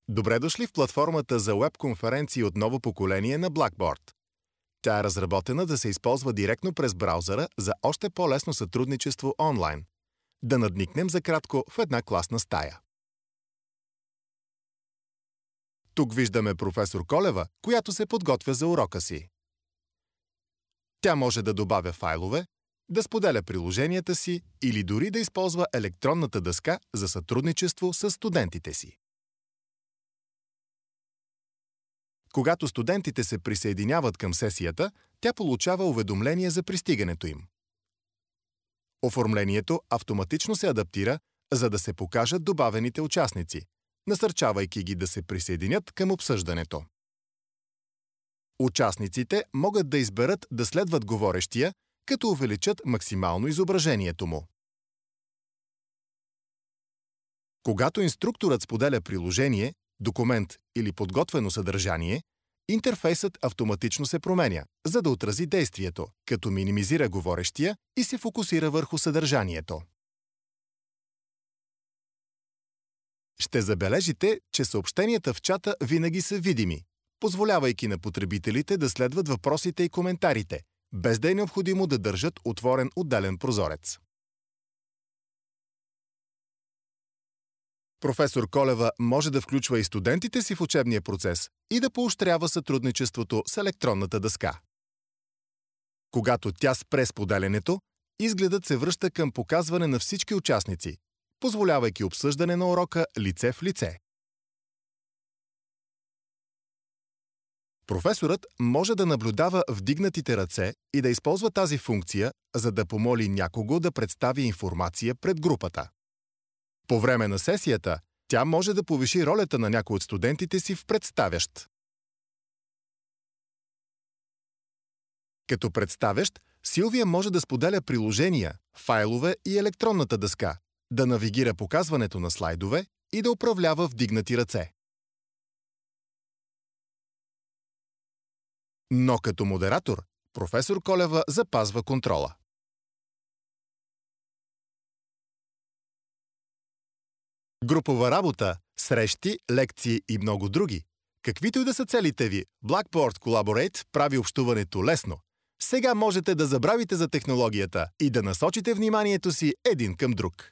Добре дошли в платформата за уеб-конференции от ново поколение на Blackboard. Тя е разработена да се използва директно през браузъра за още по-лесно сътрудничество онлайн. Да надникнем за кратко в една класна стая. Тук виждаме професор Колева, която се подготвя за урока си. Тя може да добавя файлове, да споделя приложенията си или дори да използва електронната дъска за сътрудничество с студентите си. Когато студентите се присъединяват към сесията, тя получава уведомление за пристигането им. Оформлението автоматично се адаптира, за да се покажат добавените участници, насърчавайки ги да се присъединят към обсъждането. Участниците могат да изберат да следват говорещия, като увеличат максимално изображението му. Когато инструкторът споделя приложение, документ или подготвено съдържание, интерфейсът автоматично се променя, за да отрази действието, като минимизира говорещия и се фокусира върху съдържанието. Ще забележите, че съобщенията в чата винаги са видими, позволявайки на потребителите да следват въпросите и коментарите, без да е необходимо да държат отворен отделен прозорец. Професор Колева може да включва и студентите си в учебния процес и да поощрява сътрудничеството с електронната дъска. Когато тя спре споделянето, изгледът се връща към показване на всички участници, позволявайки обсъждане на урока лице в лице. Професорът може да наблюдава вдигнатите ръце и да използва тази функция, за да помоли някого да представи информация пред групата. По време на сесията, тя може да повиши ролята на някой от студентите си в представящ. Като представящ, Силвия може да споделя приложения, файлове и електронната дъска, да навигира показването на слайдове и да управлява вдигнати ръце. Но като модератор, професор Колева запазва контрола. Групова работа, срещи, лекции и много други. Каквито и да са целите ви, Blackboard Collaborate прави общуването лесно. Сега можете да забравите за технологията и да насочите вниманието си един към друг.